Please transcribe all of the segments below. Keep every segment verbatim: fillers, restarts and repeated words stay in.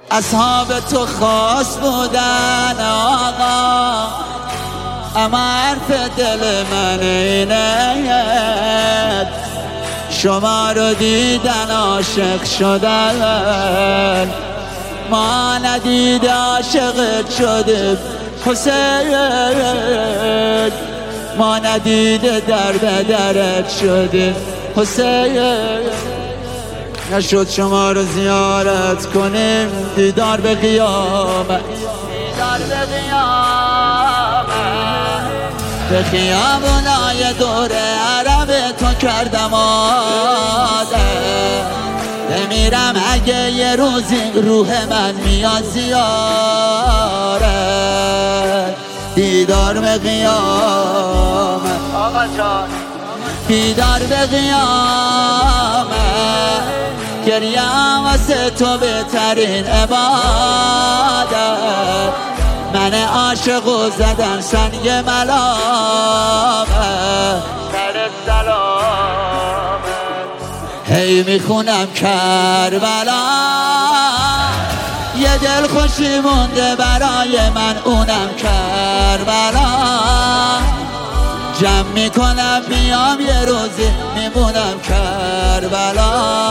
اصحاب تو خاص بودن آقا، اما حرف دل من اینه شما رو دیدن عاشق شدن، ما ندیده عاشقت شدیم حسین، ما ندیده در به درت شدیم حسین. نشد شما رو زیارت کنیم دیدار به قیامت، دیدار به قیامت، به خیابونای دور عرب تو کردم آده، بمیرم اگه یه روزی روح من میاد زیارت، دیدار به قیامت آقا جان، دیدار به قیامت، گریم واسه تو بهترین عبادت، من عاشق و زدم سنگ ملامت، سر سلامت، هی میخونم کربلا، یه دل خوشی مونده برای من اونم کربلا، جمع میکنم بیام یه روزی میمونم کربلا،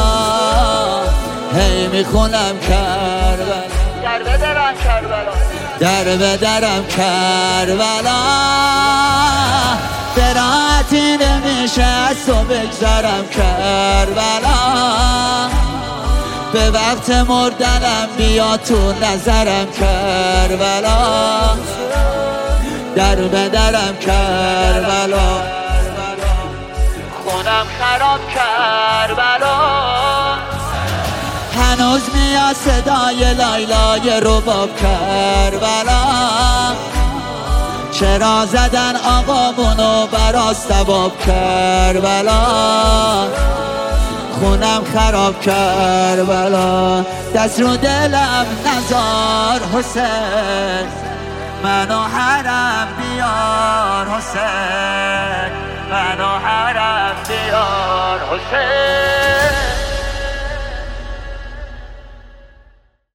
هی میخونم کربلا، در به درم کربلا، در به درم کربلا، به راحتی نمیشه از تو بگذرم کربلا، به وقت مردنم بیا تو نظرم کربلا، در به درم کربلا، خونم خراب کربلا، هنوز میاد صدای لایلای رباب کربلا، چرا زدن آقامونو براز ثواب کربلا، خونم خراب کربلا، دست رو دلم نزار حسین، منو حرم بیار حسین، منو حرم بیار حسین.